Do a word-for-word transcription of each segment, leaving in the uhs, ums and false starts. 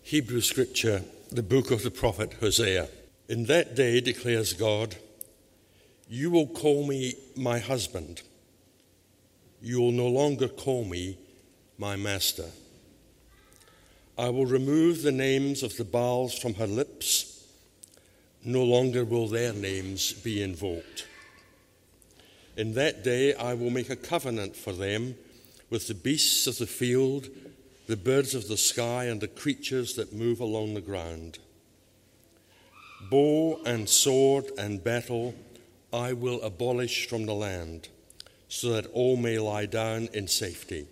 Hebrew Scripture, the book of the prophet Hosea. In that day, declares God, you will call me my husband. You will no longer call me my master. I will remove the names of the Baals from her lips. No longer will their names be invoked. In that day, I will make a covenant for them with the beasts of the field, the birds of the sky, and the creatures that move along the ground. Bow and sword and battle I will abolish from the land, so that all may lie down in safety.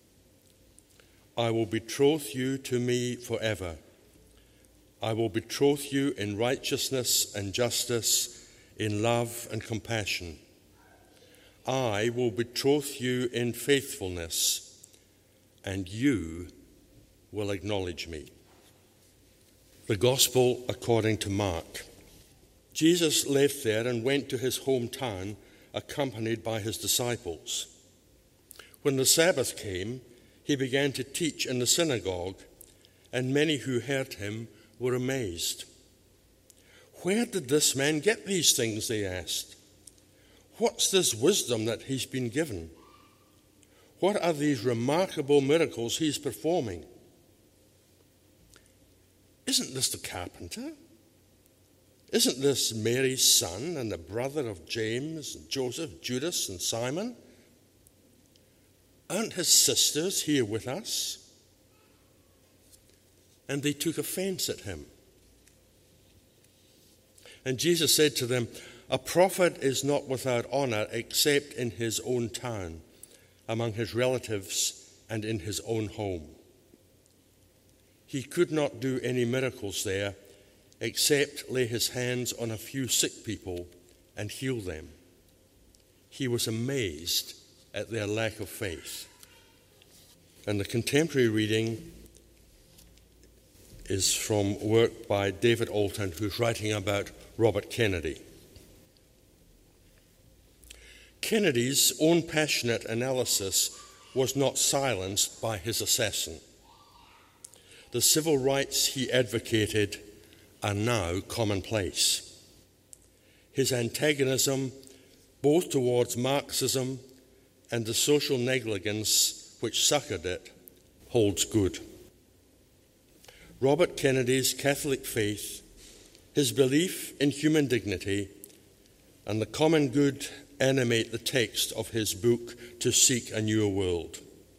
I will betroth you to me forever. I will betroth you in righteousness and justice, in love and compassion. I will betroth you in faithfulness, and you will acknowledge me. The Gospel according to Mark. Jesus left there and went to his hometown, accompanied by his disciples. When the Sabbath came, he began to teach in the synagogue, and many who heard him were amazed. Where did this man get these things, they asked. What's this wisdom that he's been given? What are these remarkable miracles he's performing? Isn't this the carpenter? Isn't this Mary's son and the brother of James, and Joseph, Judas, and Simon? Aren't his sisters here with us? And they took offense at him. And Jesus said to them, a prophet is not without honor except in his own town, among his relatives, and in his own home. He could not do any miracles there except lay his hands on a few sick people and heal them. He was amazed at their lack of faith. And the contemporary reading is from work by David Alton, who's writing about Robert Kennedy. Kennedy's own passionate analysis was not silenced by his assassin. The civil rights he advocated are now commonplace. His antagonism, both towards Marxism and the social negligence which succored it, holds good. Robert Kennedy's Catholic faith, his belief in human dignity, and the common good animate the text of his book, To Seek a Newer World.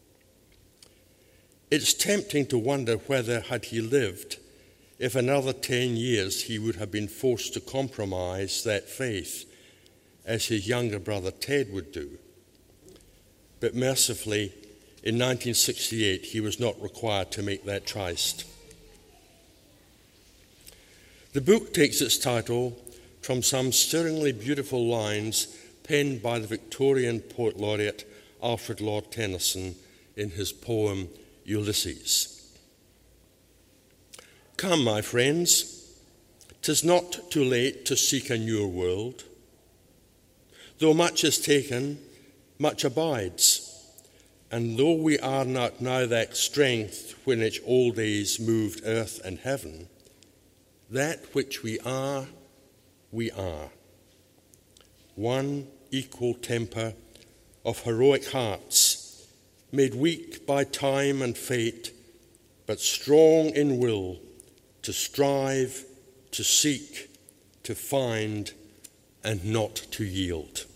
It's tempting to wonder whether, had he lived, if another ten years he would have been forced to compromise that faith, as his younger brother Ted would do. But mercifully, in nineteen sixty-eight, he was not required to make that choice. The book takes its title from some stirringly beautiful lines penned by the Victorian poet laureate Alfred Lord Tennyson in his poem Ulysses. Come, my friends, 'tis not too late to seek a newer world. Though much is taken, much abides, and though we are not now that strength when its old days moved earth and heaven, that which we are, we are. One equal temper of heroic hearts, made weak by time and fate, but strong in will to strive, to seek, to find, and not to yield.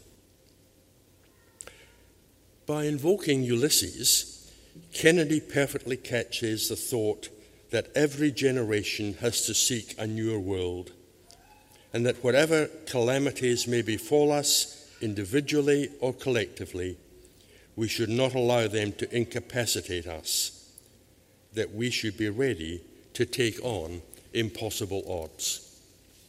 By invoking Ulysses, Kennedy perfectly catches the thought that every generation has to seek a newer world, and that whatever calamities may befall us, individually or collectively, we should not allow them to incapacitate us, that we should be ready to take on impossible odds.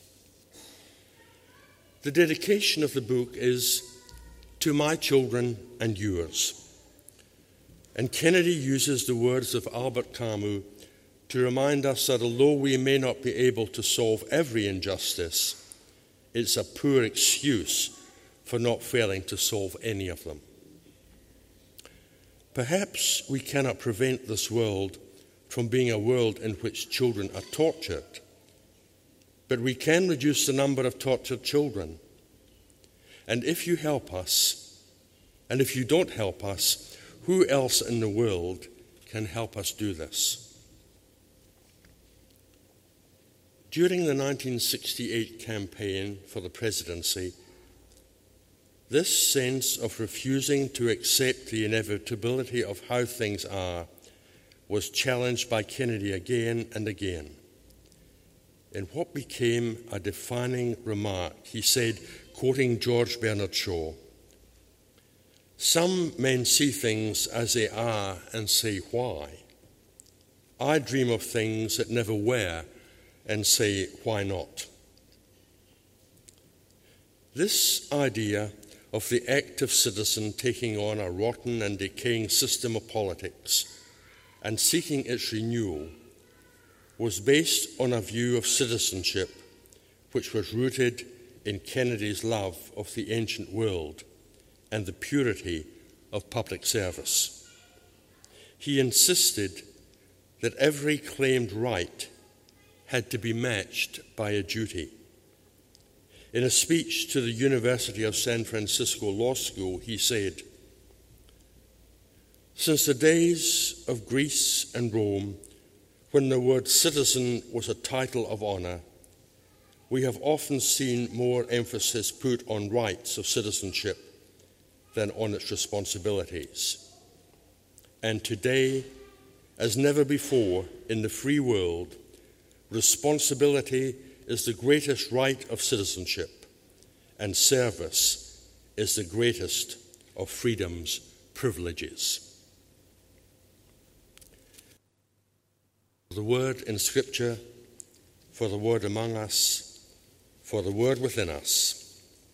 The dedication of the book is to my children and yours. And Kennedy uses the words of Albert Camus to remind us that although we may not be able to solve every injustice, it's a poor excuse for not failing to solve any of them. Perhaps we cannot prevent this world from being a world in which children are tortured, but we can reduce the number of tortured children. And if you help us, and if you don't help us, who else in the world can help us do this? During the nineteen sixty-eight campaign for the presidency, this sense of refusing to accept the inevitability of how things are was challenged by Kennedy again and again. In what became a defining remark, he said, quoting George Bernard Shaw, "Some men see things as they are and say, why? I dream of things that never were and say, why not?" This idea of the active citizen taking on a rotten and decaying system of politics and seeking its renewal was based on a view of citizenship which was rooted in Kennedy's love of the ancient world and the purity of public service. He insisted that every claimed right had to be matched by a duty. In a speech to the University of San Francisco Law School, he said, "Since the days of Greece and Rome, when the word citizen was a title of honor, we have often seen more emphasis put on rights of citizenship than on its responsibilities. And today, as never before in the free world, responsibility is the greatest right of citizenship, and service is the greatest of freedom's privileges." For the word in Scripture, for the word among us, for the word within us.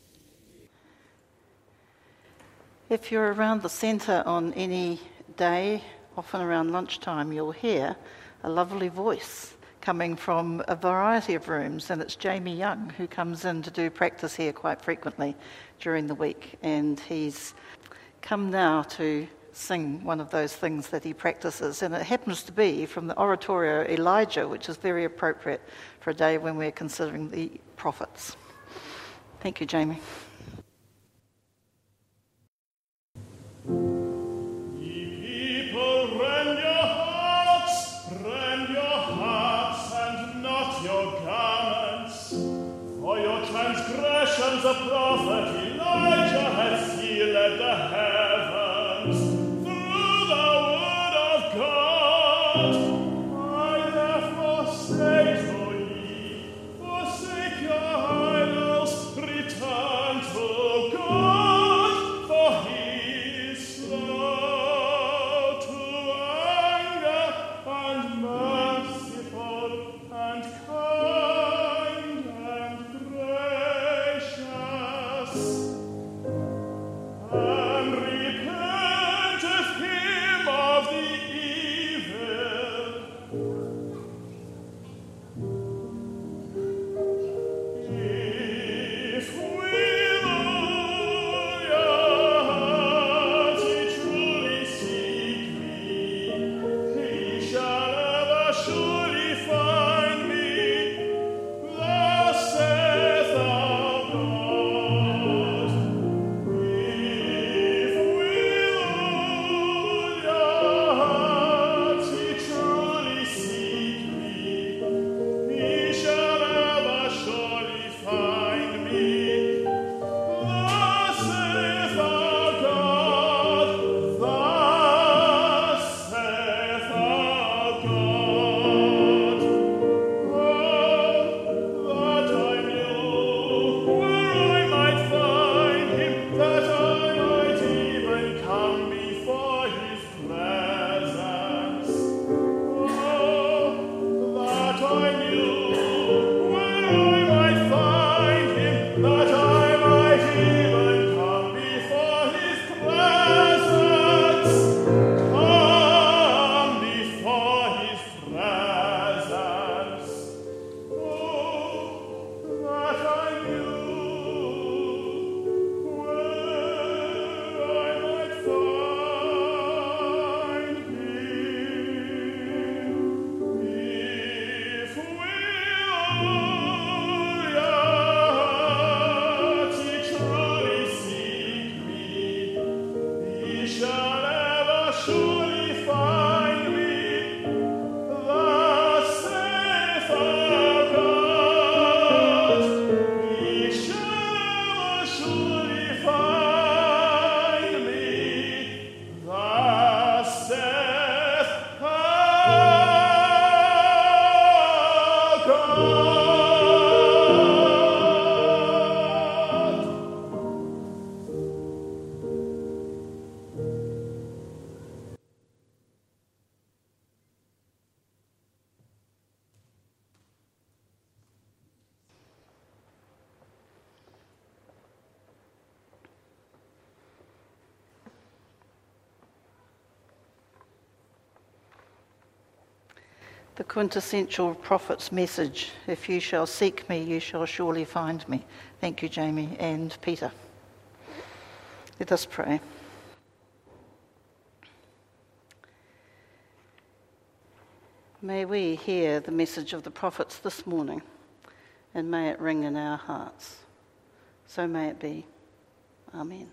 If you're around the centre on any day, often around lunchtime, you'll hear a lovely voice coming from a variety of rooms, and it's Jamie Young who comes in to do practice here quite frequently during the week, and he's come now to sing one of those things that he practices, and it happens to be from the oratorio Elijah, which is very appropriate for a day when we're considering the prophets. Thank you, Jamie. Transgressions of prophet Elijah has sealed the heavens through the word of God. I therefore say to ye, forsake your idols, return to God, for he is slow to anger and merciful and kind and gracious. The quintessential prophet's message, if you shall seek me, you shall surely find me. Thank you, Jamie and Peter. Let us pray. May we hear the message of the prophets this morning, and may it ring in our hearts. So may it be. Amen.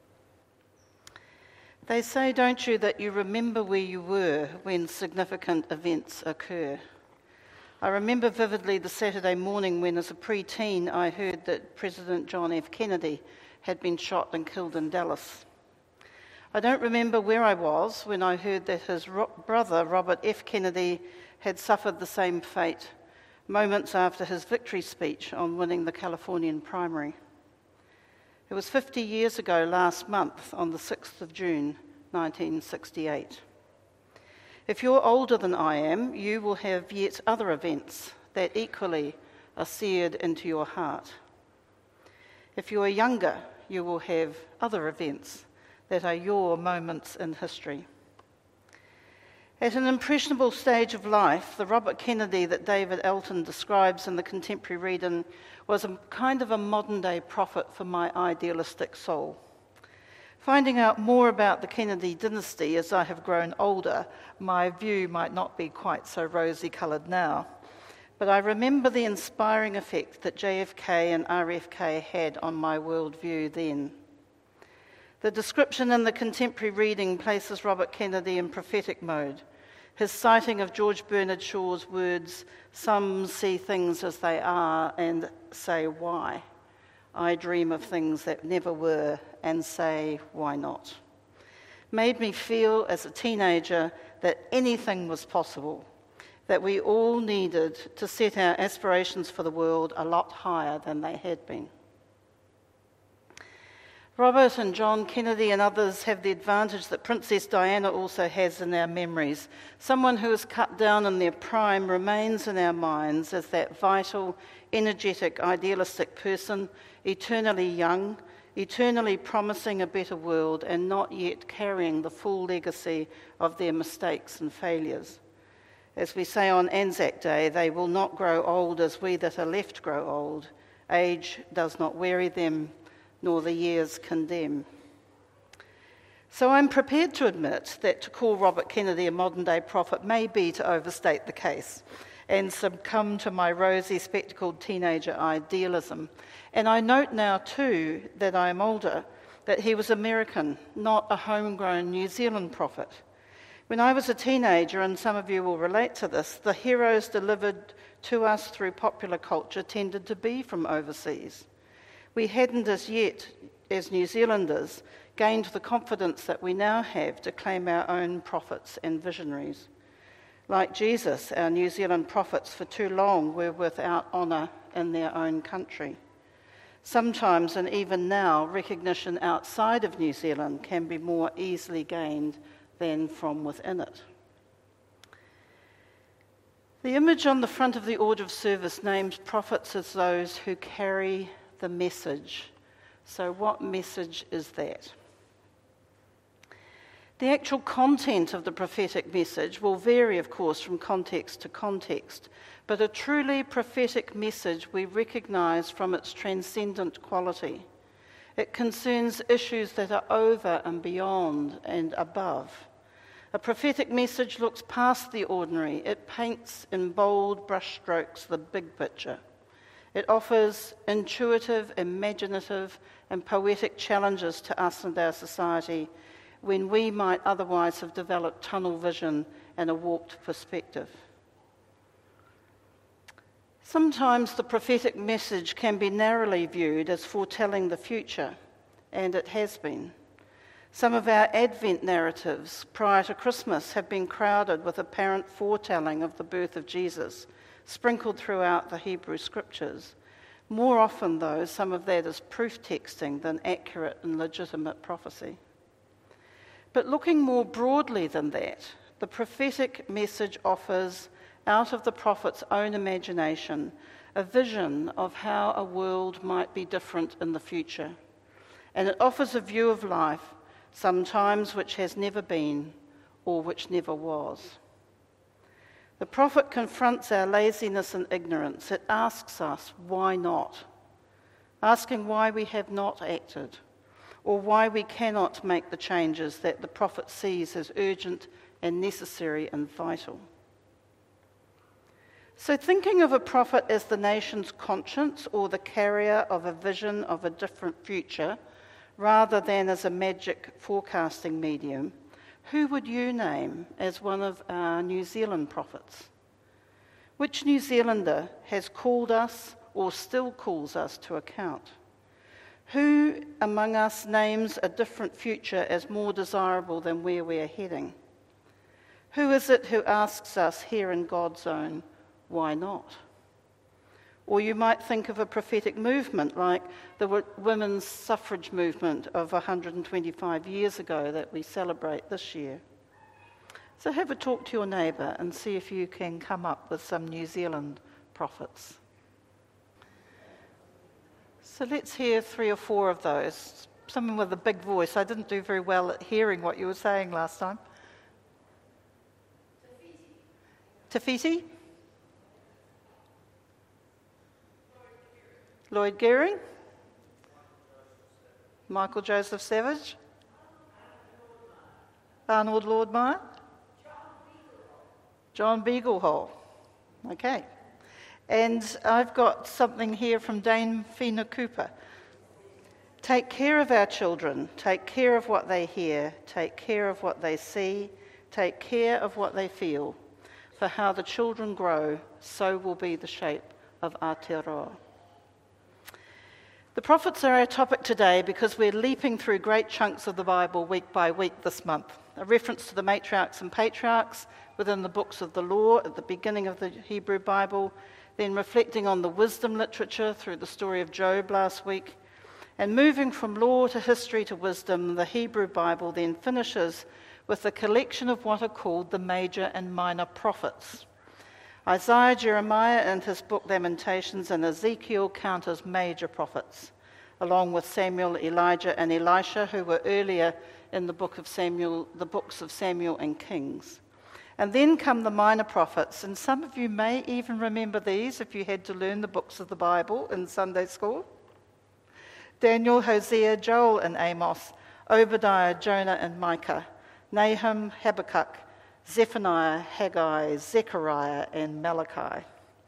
They say, don't you, that you remember where you were when significant events occur. I remember vividly the Saturday morning when, as a pre-teen, I heard that President John F. Kennedy had been shot and killed in Dallas. I don't remember where I was when I heard that his ro- brother, Robert F. Kennedy, had suffered the same fate moments after his victory speech on winning the Californian primary. It was fifty years ago last month, on the sixth of June, nineteen sixty-eight. If you're older than I am, you will have yet other events that equally are seared into your heart. If you are younger, you will have other events that are your moments in history. At an impressionable stage of life, the Robert Kennedy that David Elton describes in The Contemporary Reading was a kind of a modern-day prophet for my idealistic soul. Finding out more about the Kennedy dynasty as I have grown older, my view might not be quite so rosy-coloured now. But I remember the inspiring effect that J F K and R F K had on my worldview then. The description in The Contemporary Reading places Robert Kennedy in prophetic mode. His citing of George Bernard Shaw's words, "Some see things as they are and say why. I dream of things that never were and say why not," made me feel as a teenager that anything was possible, that we all needed to set our aspirations for the world a lot higher than they had been. Robert and John Kennedy and others have the advantage that Princess Diana also has in our memories. Someone who is cut down in their prime remains in our minds as that vital, energetic, idealistic person, eternally young, eternally promising a better world and not yet carrying the full legacy of their mistakes and failures. As we say on Anzac Day, they will not grow old as we that are left grow old. Age does not weary them, nor the years condemn. So I'm prepared to admit that to call Robert Kennedy a modern-day prophet may be to overstate the case and succumb to my rosy, spectacled teenager idealism. And I note now, too, that I am older, that he was American, not a homegrown New Zealand prophet. When I was a teenager, and some of you will relate to this, the heroes delivered to us through popular culture tended to be from overseas. We hadn't as yet, as New Zealanders, gained the confidence that we now have to claim our own prophets and visionaries. Like Jesus, our New Zealand prophets for too long were without honour in their own country. Sometimes, and even now, recognition outside of New Zealand can be more easily gained than from within it. The image on the front of the order of service names prophets as those who carry the message. So what message is that? The actual content of the prophetic message will vary, of course, from context to context, but a truly prophetic message we recognise from its transcendent quality. It concerns issues that are over and beyond and above. A prophetic message looks past the ordinary. It paints in bold brushstrokes the big picture. It offers intuitive, imaginative, and poetic challenges to us and our society when we might otherwise have developed tunnel vision and a warped perspective. Sometimes the prophetic message can be narrowly viewed as foretelling the future, and it has been. Some of our Advent narratives prior to Christmas have been crowded with apparent foretelling of the birth of Jesus, sprinkled throughout the Hebrew Scriptures. More often, though, some of that is proof texting than accurate and legitimate prophecy. But looking more broadly than that, the prophetic message offers, out of the prophet's own imagination, a vision of how a world might be different in the future. And it offers a view of life, sometimes which has never been or which never was. The prophet confronts our laziness and ignorance. It asks us, why not? Asking why we have not acted, or why we cannot make the changes that the prophet sees as urgent and necessary and vital. So thinking of a prophet as the nation's conscience or the carrier of a vision of a different future, rather than as a magic forecasting medium, who would you name as one of our New Zealand prophets? Which New Zealander has called us or still calls us to account? Who among us names a different future as more desirable than where we are heading? Who is it who asks us here in God's own, why not? Or you might think of a prophetic movement like the women's suffrage movement of one hundred twenty-five years ago that we celebrate this year. So have a talk to your neighbour and see if you can come up with some New Zealand prophets. So let's hear three or four of those. Someone with a big voice. I didn't do very well at hearing what you were saying last time. Te Whiti? Lloyd Gearing? Michael Joseph Savage? Arnold Lord Meyer? John Beaglehole. Okay. And I've got something here from Dame Fina Cooper. Take care of our children. Take care of what they hear. Take care of what they see. Take care of what they feel. For how the children grow, so will be the shape of Aotearoa. The prophets are our topic today because we're leaping through great chunks of the Bible week by week this month. A reference to the matriarchs and patriarchs within the books of the law at the beginning of the Hebrew Bible, then reflecting on the wisdom literature through the story of Job last week, and moving from law to history to wisdom, the Hebrew Bible then finishes with a collection of what are called the major and minor prophets. Isaiah, Jeremiah, and his book Lamentations, and Ezekiel count as major prophets, along with Samuel, Elijah, and Elisha, who were earlier in the book of Samuel, the books of Samuel and Kings. And then come the minor prophets, and some of you may even remember these if you had to learn the books of the Bible in Sunday school. Daniel, Hosea, Joel, and Amos, Obadiah, Jonah, and Micah, Nahum, Habakkuk, Zephaniah, Haggai, Zechariah, and Malachi.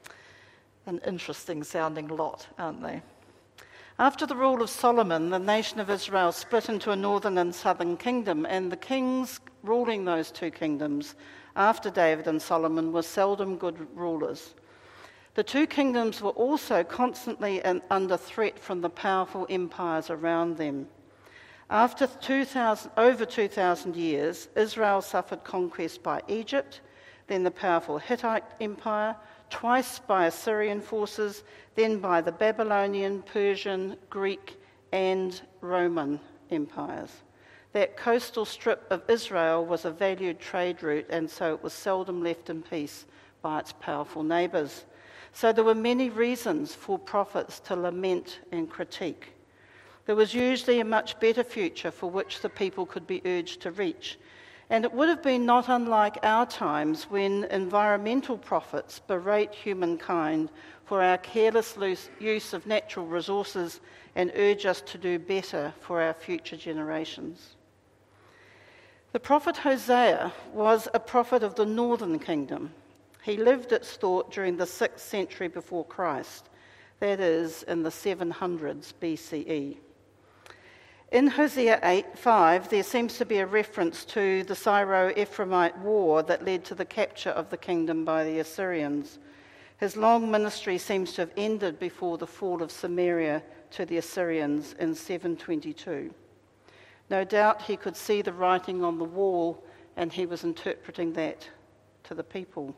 An interesting sounding lot, aren't they? After the rule of Solomon, the nation of Israel split into a northern and southern kingdom, and the kings ruling those two kingdoms after David and Solomon were seldom good rulers. The two kingdoms were also constantly under threat from the powerful empires around them. After two thousand, over two thousand years, Israel suffered conquest by Egypt, then the powerful Hittite Empire, twice by Assyrian forces, then by the Babylonian, Persian, Greek, and Roman empires. That coastal strip of Israel was a valued trade route, and so it was seldom left in peace by its powerful neighbours. So there were many reasons for prophets to lament and critique. There was usually a much better future for which the people could be urged to reach. And it would have been not unlike our times when environmental prophets berate humankind for our careless use of natural resources and urge us to do better for our future generations. The prophet Hosea was a prophet of the northern kingdom. He lived, it's thought, during the sixth century before Christ, that is, in the seven hundreds B C E. In Hosea eight five, there seems to be a reference to the Syro-Ephraimite war that led to the capture of the kingdom by the Assyrians. His long ministry seems to have ended before the fall of Samaria to the Assyrians in seven twenty-two. No doubt he could see the writing on the wall, and he was interpreting that to the people.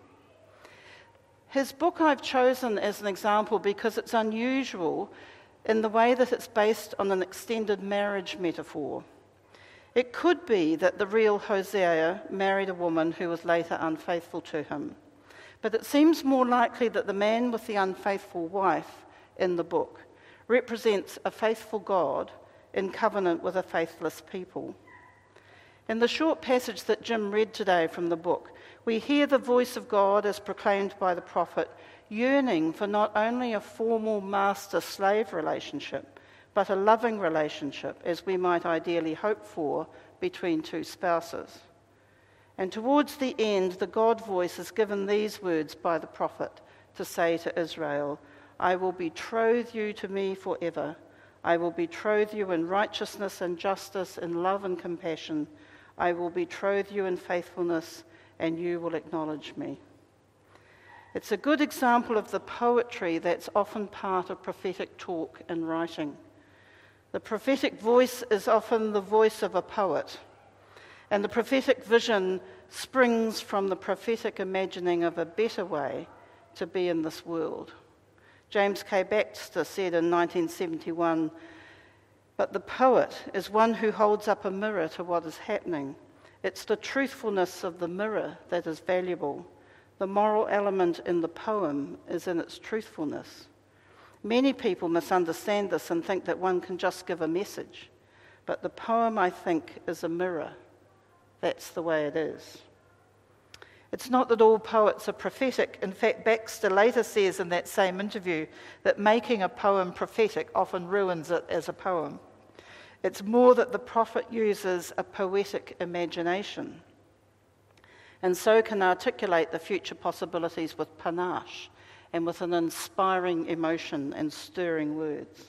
His book I've chosen as an example because it's unusual in the way that it's based on an extended marriage metaphor. It could be that the real Hosea married a woman who was later unfaithful to him, but it seems more likely that the man with the unfaithful wife in the book represents a faithful God in covenant with a faithless people. In the short passage that Jim read today from the book, We hear the voice of God as proclaimed by the prophet, yearning for not only a formal master-slave relationship, but a loving relationship, as we might ideally hope for, between two spouses. And towards the end, the God voice is given these words by the prophet to say to Israel, I will betroth you to me forever. I will betroth you in righteousness and justice, in love and compassion. I will betroth you in faithfulness, and you will acknowledge me. It's a good example of the poetry that's often part of prophetic talk and writing. The prophetic voice is often the voice of a poet, and the prophetic vision springs from the prophetic imagining of a better way to be in this world. James K. Baxter said in nineteen seventy-one, but the poet is one who holds up a mirror to what is happening. It's the truthfulness of the mirror that is valuable. The moral element in the poem is in its truthfulness. Many people misunderstand this and think that one can just give a message. But the poem, I think, is a mirror. That's the way it is. It's not that all poets are prophetic. In fact, Baxter later says in that same interview that making a poem prophetic often ruins it as a poem. It's more that the prophet uses a poetic imagination and so can articulate the future possibilities with panache and with an inspiring emotion and stirring words.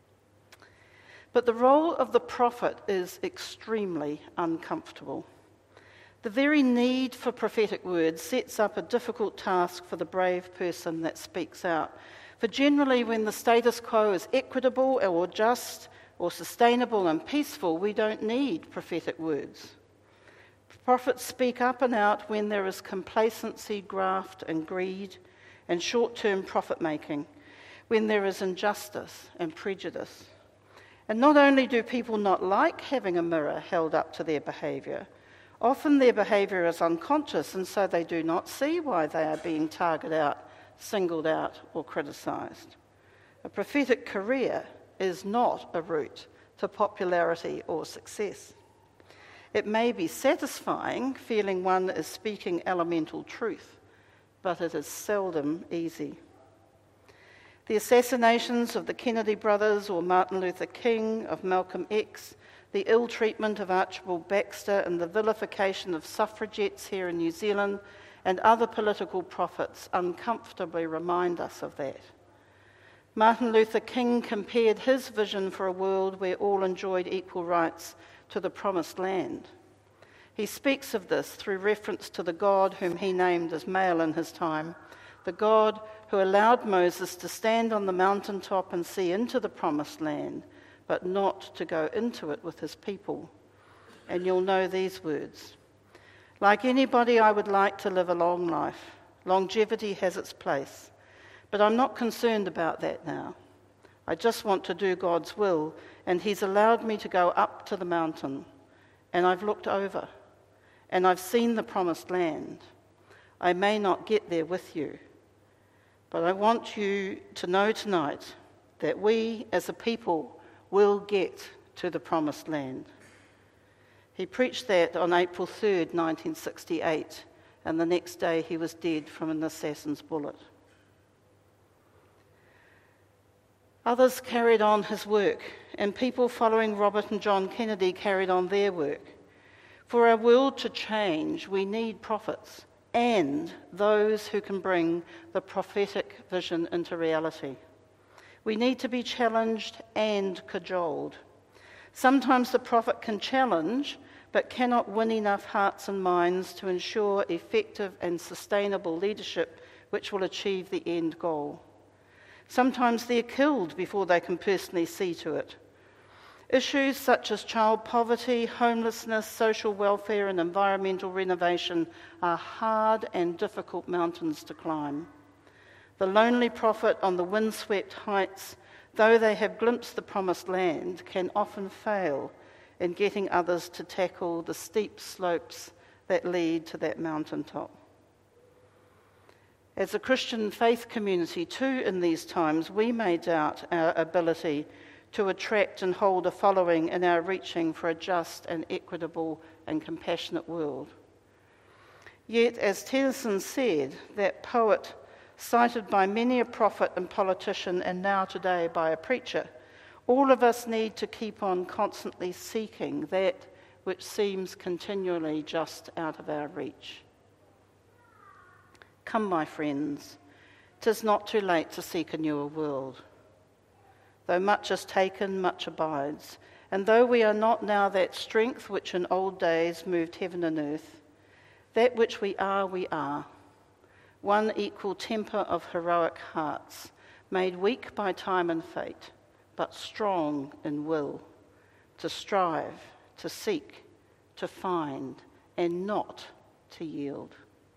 But the role of the prophet is extremely uncomfortable. The very need for prophetic words sets up a difficult task for the brave person that speaks out. For generally, when the status quo is equitable or just or sustainable and peaceful, we don't need prophetic words. Prophets speak up and out when there is complacency, graft, and greed, and short-term profit-making, when there is injustice and prejudice. And not only do people not like having a mirror held up to their behaviour, often their behaviour is unconscious, and so they do not see why they are being targeted out, singled out, or criticised. A prophetic career is not a route to popularity or success. It may be satisfying, feeling one is speaking elemental truth, but it is seldom easy. The assassinations of the Kennedy brothers or Martin Luther King, of Malcolm X, the ill treatment of Archibald Baxter, and the vilification of suffragettes here in New Zealand and other political prophets uncomfortably remind us of that. Martin Luther King compared his vision for a world where all enjoyed equal rights to the promised land. He speaks of this through reference to the God whom he named as male in his time, the God who allowed Moses to stand on the mountaintop and see into the promised land, but not to go into it with his people. And you'll know these words. Like anybody, I would like to live a long life. Longevity has its place. But I'm not concerned about that now. I just want to do God's will, and he's allowed me to go up to the mountain. And I've looked over, and I've seen the promised land. I may not get there with you, but I want you to know tonight that we as a people will get to the promised land. He preached that on April third, nineteen sixty-eight, and the next day he was dead from an assassin's bullet. Others carried on his work, and people following Robert and John Kennedy carried on their work. For our world to change, we need prophets and those who can bring the prophetic vision into reality. We need to be challenged and cajoled. Sometimes the prophet can challenge, but cannot win enough hearts and minds to ensure effective and sustainable leadership which will achieve the end goal. Sometimes they're killed before they can personally see to it. Issues such as child poverty, homelessness, social welfare, and environmental renovation are hard and difficult mountains to climb. The lonely prophet on the windswept heights, though they have glimpsed the promised land, can often fail in getting others to tackle the steep slopes that lead to that mountaintop. As a Christian faith community, too, in these times, we may doubt our ability to attract and hold a following in our reaching for a just and equitable and compassionate world. Yet, as Tennyson said, that poet, cited by many a prophet and politician and now today by a preacher, all of us need to keep on constantly seeking that which seems continually just out of our reach. Come, my friends, 'tis not too late to seek a newer world. Though much is taken, much abides, and though we are not now that strength which in old days moved heaven and earth, that which we are, we are, one equal temper of heroic hearts, made weak by time and fate, but strong in will, to strive, to seek, to find, and not to yield.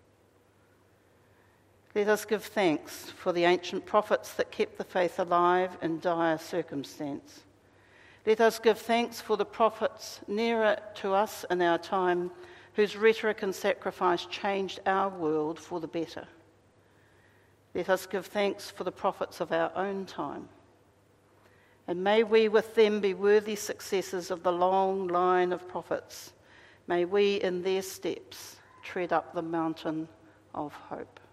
Let us give thanks for the ancient prophets that kept the faith alive in dire circumstance. Let us give thanks for the prophets nearer to us in our time, whose rhetoric and sacrifice changed our world for the better. Let us give thanks for the prophets of our own time. And may we with them be worthy successors of the long line of prophets. May we in their steps tread up the mountain of hope.